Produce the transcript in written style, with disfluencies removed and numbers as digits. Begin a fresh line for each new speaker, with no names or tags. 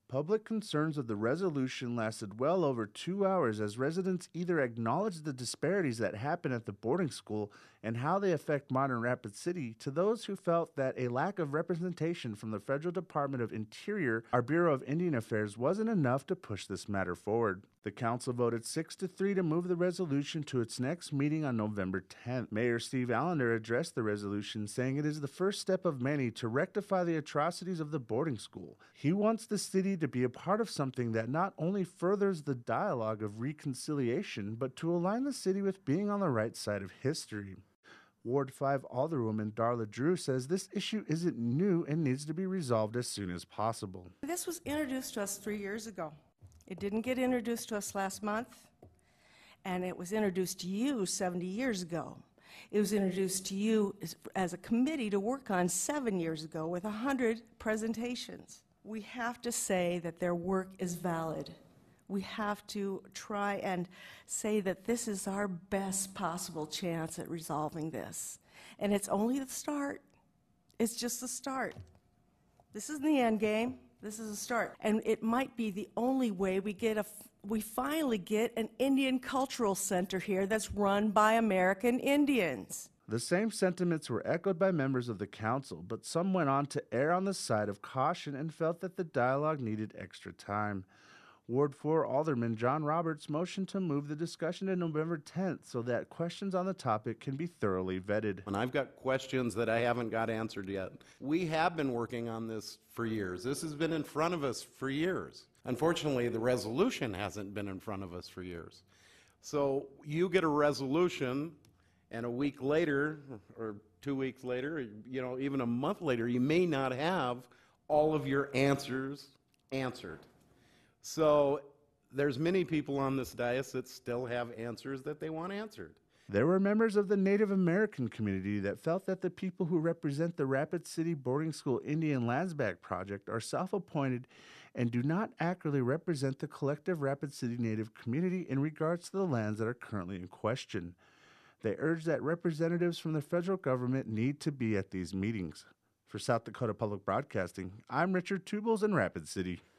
Public concerns of the resolution lasted well over 2 hours as residents either acknowledged the disparities that happen at the boarding school and how they affect modern Rapid City to those who felt that a lack of representation from the Federal Department of Interior, our Bureau of Indian Affairs, wasn't enough to push this matter forward. The council voted 6-3 to move the resolution to its next meeting on November 10th. Mayor Steve Allender addressed the resolution, saying it is the first step of many to rectify the atrocities of the boarding school. He wants the city to be a part of something that not only furthers the dialogue of reconciliation, but to align the city with being on the right side of history. Ward 5 Alderwoman Darla Drew says this issue isn't new and needs to be resolved as soon as possible.
This was introduced to us 3 years ago. It didn't get introduced to us last month, and it was introduced to you 70 years ago. It was introduced to you as a committee to work on 7 years ago with 100 presentations. We have to say that their work is valid. We have to try and say that this is our best possible chance at resolving this. And it's only the start. It's just the start. This isn't the end game. This is a start. And it might be the only way we finally get an Indian cultural center here that's run by American Indians.
The same sentiments were echoed by members of the council, but some went on to err on the side of caution and felt that the dialogue needed extra time. Ward 4 Alderman John Roberts motioned to move the discussion to November 10th so that questions on the topic can be thoroughly vetted.
And I've got questions that I haven't got answered yet. We have been working on this for years. This has been in front of us for years. Unfortunately, the resolution hasn't been in front of us for years. So you get a resolution, and a week later, or 2 weeks later, even a month later, you may not have all of your answers answered. So there's many people on this dais that still have answers that they want answered.
There were members of the Native American community that felt that the people who represent the Rapid City Boarding School Indian Lands Back Project are self-appointed and do not accurately represent the collective Rapid City Native community in regards to the lands that are currently in question. They urge that representatives from the federal government need to be at these meetings. For South Dakota Public Broadcasting, I'm Richard Tubles in Rapid City.